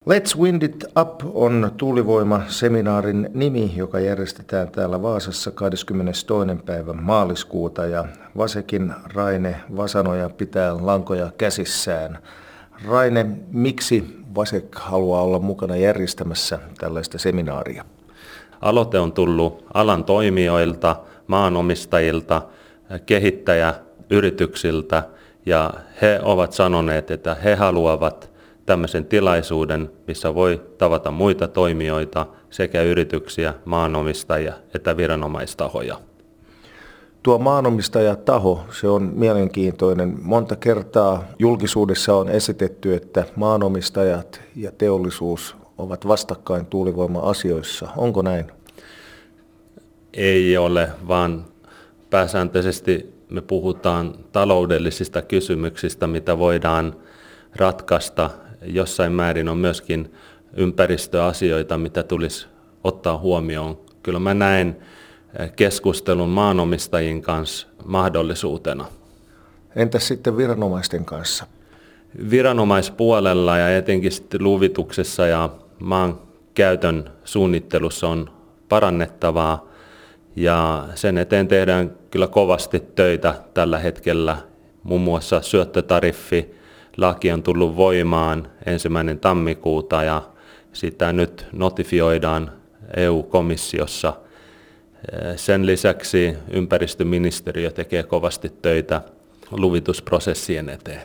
Let's Wind It Up on tuulivoimaseminaarin nimi, joka järjestetään täällä Vaasassa 22. päivä maaliskuuta. Ja Vasekin Raine Vasanoja pitää lankoja käsissään. Raine, miksi Vasek haluaa olla mukana järjestämässä tällaista seminaaria? Aloite on tullut alan toimijoilta, maanomistajilta, kehittäjäyrityksiltä ja he ovat sanoneet, että he haluavat tämmöisen tilaisuuden, missä voi tavata muita toimijoita, sekä yrityksiä, maanomistajia että viranomaistahoja. Tuo maanomistajataho, se on mielenkiintoinen. Monta kertaa julkisuudessa on esitetty, että maanomistajat ja teollisuus ovat vastakkain tuulivoima-asioissa. Onko näin? Ei ole, vaan pääsääntöisesti me puhutaan taloudellisista kysymyksistä, mitä voidaan ratkaista. Jossain määrin on myöskin ympäristöasioita, mitä tulisi ottaa huomioon. Kyllä mä näen keskustelun maanomistajien kanssa mahdollisuutena. Entäs sitten viranomaisten kanssa? Viranomaispuolella ja etenkin sitten luvituksessa ja maan käytön suunnittelussa on parannettavaa ja sen eteen tehdään kyllä kovasti töitä tällä hetkellä. Muun muassa syöttötariffi-laki on tullut voimaan 1. tammikuuta ja sitä nyt notifioidaan EU-komissiossa. Sen lisäksi ympäristöministeriö tekee kovasti töitä luvitusprosessien eteen.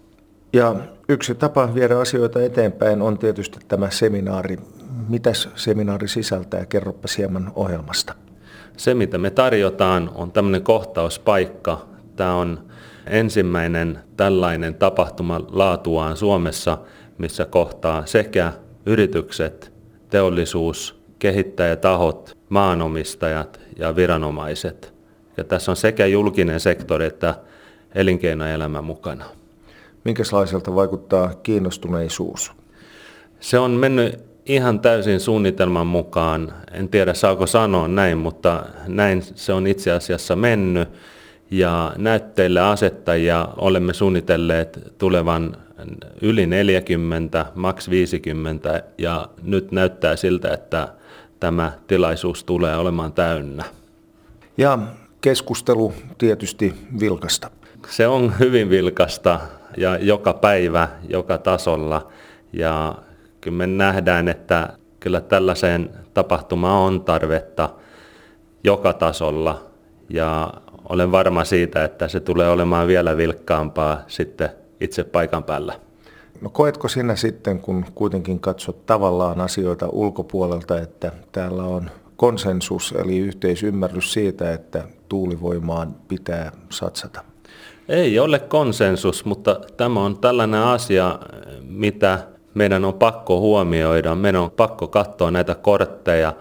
Ja yksi tapa viedä asioita eteenpäin on tietysti tämä seminaari. Mitäs seminaari sisältää? Kerropa hieman ohjelmasta. Se, mitä me tarjotaan, on tämmöinen kohtauspaikka. Tämä on ensimmäinen tällainen tapahtuma laatuaan Suomessa, missä kohtaa sekä yritykset, teollisuus, kehittäjätahot, maanomistajat ja viranomaiset. Ja tässä on sekä julkinen sektori että elinkeinoelämä mukana. Minkälaiselta vaikuttaa kiinnostuneisuus? Se on mennyt ihan täysin suunnitelman mukaan. En tiedä saako sanoa näin, mutta näin se on itse asiassa mennyt. Ja näytteille asettajia olemme suunnitelleet tulevan yli 40, maks 50 ja nyt näyttää siltä, että tämä tilaisuus tulee olemaan täynnä. Ja keskustelu tietysti vilkasta. Se on hyvin vilkasta ja joka päivä, joka tasolla. Ja kyllä me nähdään, että kyllä tällaiseen tapahtumaan on tarvetta joka tasolla. Ja olen varma siitä, että se tulee olemaan vielä vilkkaampaa sitten itse paikan päällä. No koetko sinä sitten, kun kuitenkin katsot tavallaan asioita ulkopuolelta, että täällä on konsensus eli yhteisymmärrys siitä, että tuulivoimaan pitää satsata? Ei ole konsensus, mutta tämä on tällainen asia, mitä meidän on pakko huomioida. Meidän on pakko katsoa näitä kortteja,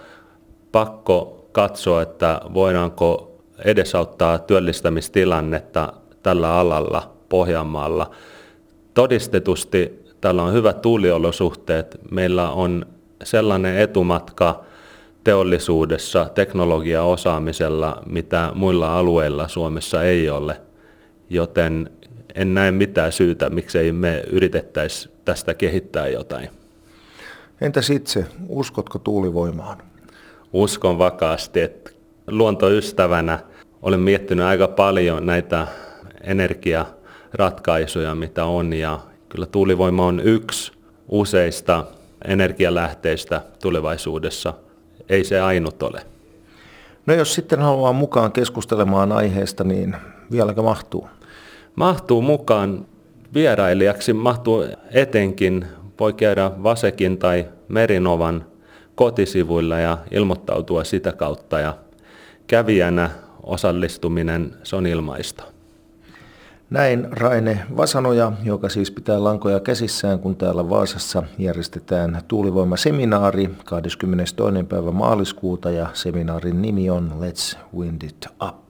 pakko katsoa, että voidaanko edesauttaa työllistämistilannetta tällä alalla Pohjanmaalla. Todistetusti täällä on hyvät tuuliolosuhteet. Meillä on sellainen etumatka teollisuudessa, teknologiaosaamisella, mitä muilla alueilla Suomessa ei ole. Joten en näe mitään syytä, miksei me yritettäisi tästä kehittää jotain. Entäs itse, uskotko tuulivoimaan? Uskon vakaasti, että luontoystävänä olen miettinyt aika paljon näitä energiaratkaisuja, mitä on, ja kyllä tuulivoima on yksi useista energialähteistä tulevaisuudessa. Ei se ainut ole. No jos sitten haluaa mukaan keskustelemaan aiheesta, niin vieläkö mahtuu? Mahtuu mukaan. Vierailijaksi mahtuu etenkin, voi käydä Vasekin tai Merinovan kotisivuilla ja ilmoittautua sitä kautta. Ja kävijänä osallistuminen, se on ilmaista. Näin Raine Vasanoja, joka siis pitää lankoja käsissään, kun täällä Vaasassa järjestetään tuulivoimaseminaari 22. päivä maaliskuuta ja seminaarin nimi on Let's Wind It Up.